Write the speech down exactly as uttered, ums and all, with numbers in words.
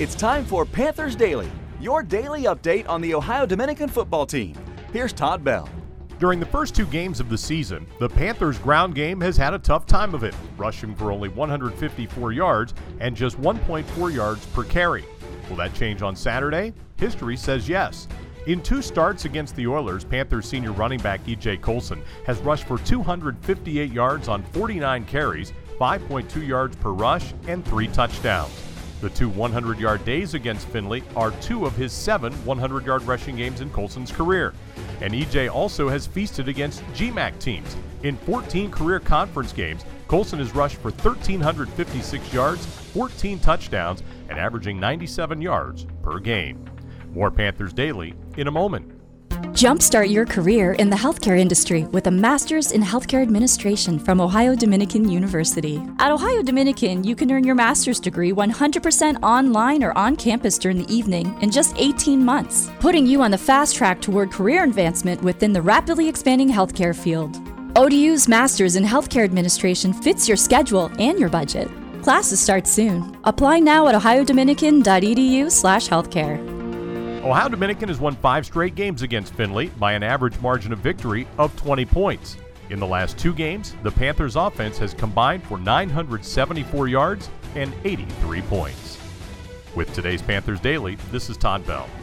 It's time for Panthers Daily, your daily update on the Ohio Dominican football team. Here's Todd Bell. During the first two games of the season, the Panthers' ground game has had a tough time of it, rushing for only one hundred fifty-four yards and just one point four yards per carry. Will that change on Saturday? History says yes. In two starts against the Oilers, Panthers senior running back E J Colson has rushed for two hundred fifty-eight yards on forty-nine carries, five point two yards per rush, and three touchdowns. The two hundred-yard days against Findlay are two of his seven hundred-yard rushing games in Colson's career. And E J also has feasted against G MAC teams. In fourteen career conference games, Colson has rushed for one thousand three hundred fifty-six yards, fourteen touchdowns, and averaging ninety-seven yards per game. More Panthers Daily in a moment. Jumpstart your career in the healthcare industry with a master's in healthcare administration from Ohio Dominican University. At Ohio Dominican, you can earn your master's degree one hundred percent online or on campus during the evening in just eighteen months, putting you on the fast track toward career advancement within the rapidly expanding healthcare field. O D U's master's in healthcare administration fits your schedule and your budget. Classes start soon. Apply now at ohiodominican.edu slash healthcare. Ohio Dominican has won five straight games against Findlay by an average margin of victory of twenty points. In the last two games, the Panthers' offense has combined for nine hundred seventy-four yards and eighty-three points. With today's Panthers Daily, this is Todd Bell.